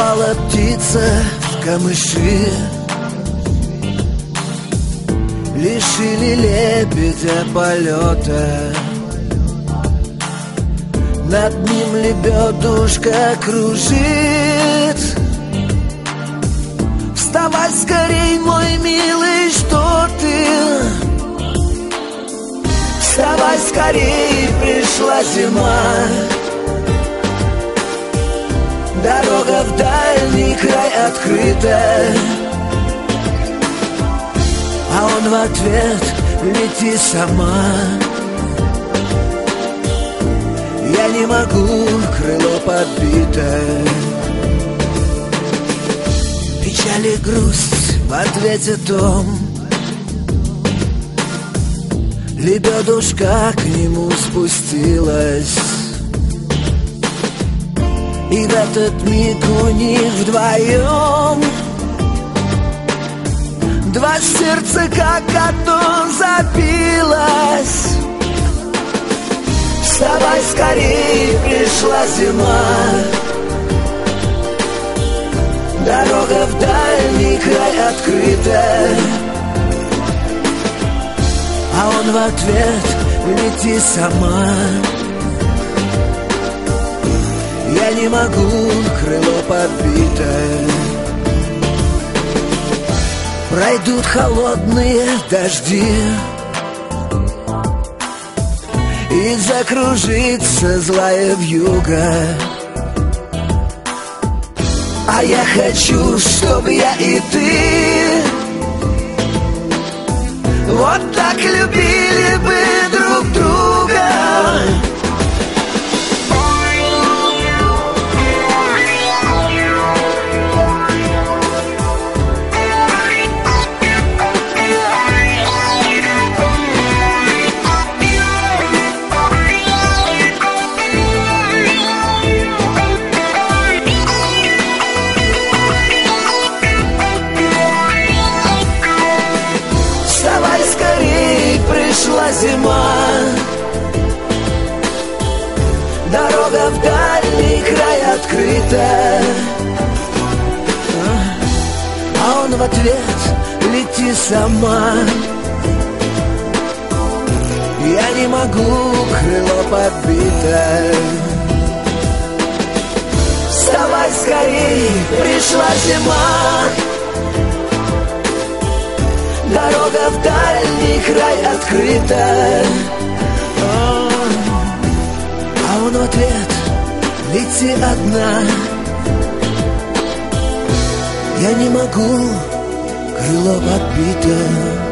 Пропала птица в камыши, лишили лебедя полета. Над ним лебедушка кружит. Вставай скорей, мой милый, что ты? Вставай скорей, пришла зима. Дорога в дальний край открыта, а он в ответ: лети сама. Я не могу, крыло подбито. Печаль и грусть в ответе том. Лебедушка к нему спустилась, и в этот миг у них вдвоем два сердца как одно забилось. Вставай скорей, пришла зима. Дорога в дальний край открыта, а он в ответ: лети сама. Я не могу, крыло подбито. Пройдут холодные дожди, и закружится злая вьюга. А я хочу, чтобы я и ты вот так любили бы друг друга. Пришла зима. Дорога в дальний край открыта, а он в ответ: лети сама. Я не могу, крыло подбито. Вставай скорей, пришла зима. Дорога в дальний край открыта, а он в ответ: лети одна. Я не могу, крыло подбито.